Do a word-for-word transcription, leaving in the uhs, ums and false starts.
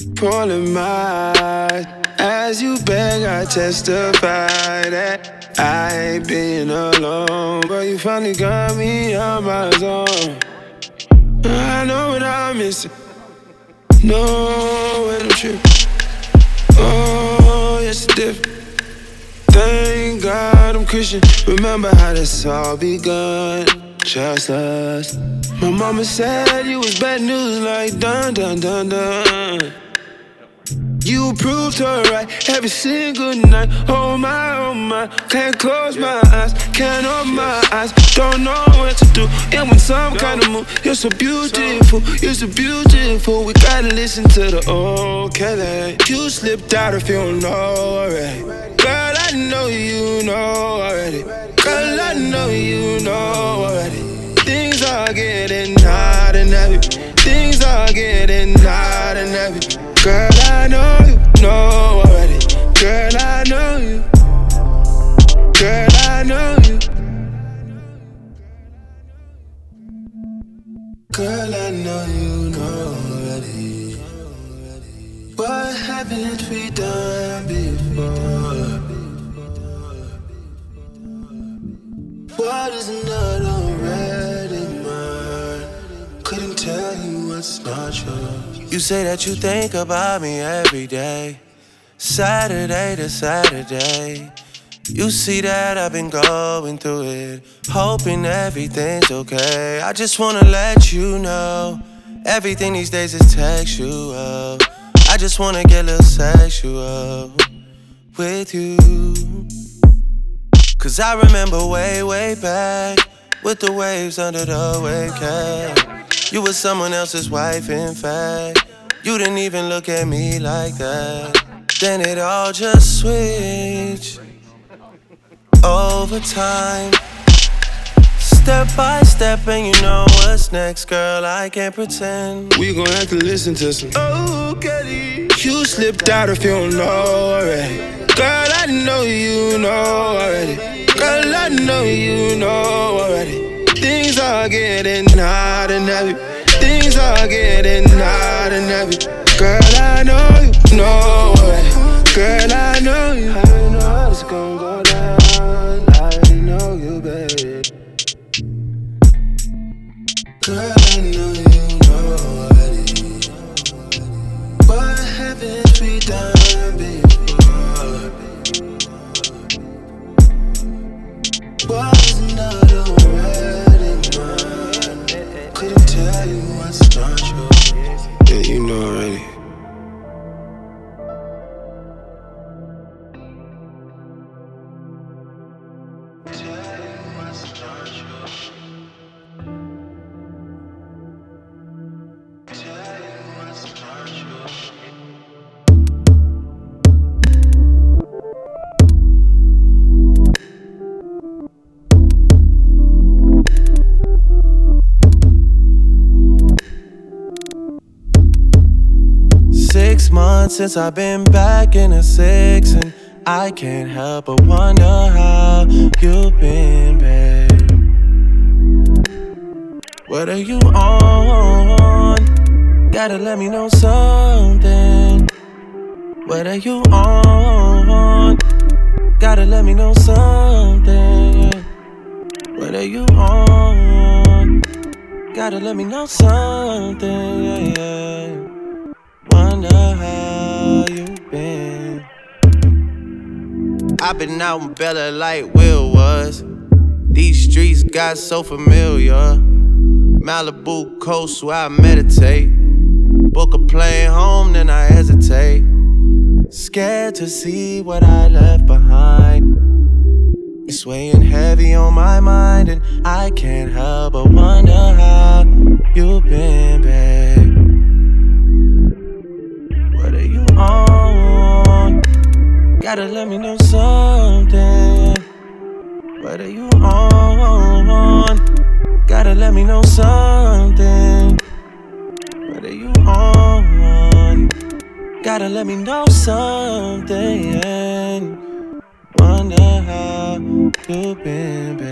Pulling my eyes as you beg, I testify that I ain't been alone, but you finally got me on my zone. I know what I'm missing, know when I'm tripping. Oh, yes, it's different. Thank God I'm Christian. Remember how this all begun, just us. My mama said you was bad news, like dun dun dun dun. You proved her right every single night. Oh my, oh my, can't close my eyes, can't open my eyes, don't know what to do. And when some kind of mood, you're so beautiful, you're so beautiful. We gotta listen to the old Kelly. You slipped out if you don't know already. Girl, I know you know already. Girl, I know you know already. Things are getting hot and heavy. Things are getting hot and heavy. Girl, I know you know already. Girl, I know you. Girl, I know you. Girl, I know you know already. What haven't we done before? What is not already mine? Couldn't tell you what's not yours. You say that you think about me every day, Saturday to Saturday. You see that I've been going through it, hoping everything's okay. I just wanna let you know, everything these days is textual. I just wanna get a little sexual with you. Cause I remember way, way back, with the waves under the wave cap. You were someone else's wife, in fact. You didn't even look at me like that. Then it all just switched over time, step by step, and you know what's next, girl, I can't pretend. We gon' have to listen to some oh, Kelly. You slipped out if you don't know already. Girl, I know you know already. Girl, I know you know already. Things are getting hot and heavy. Things are getting hot and heavy. Girl, I know you know already. Girl, I know you. I know how this gon' go down. I know you, baby. Girl, I know you know already. What haven't we done before? What is not already mine? Couldn't tell you what's not yours. Yeah, you know already. Six months since I've been back in the six, and I can't help but wonder how you've been, babe. What are you on? Gotta let me know something. What are you on? Gotta let me know something. What are you on? Gotta let me know something. Yeah, yeah. Wonder how you been. I've been out in Bella like Will was. These streets got so familiar. Malibu coast where I meditate. Book a plane home, then I hesitate. Scared to see what I left behind. It's weighing heavy on my mind, and I can't help but wonder how you've been, babe. What are you on? Gotta let me know something. What are you on? Gotta let me know something. What are you on? Gotta let me know something. Wonder how you've been, babe.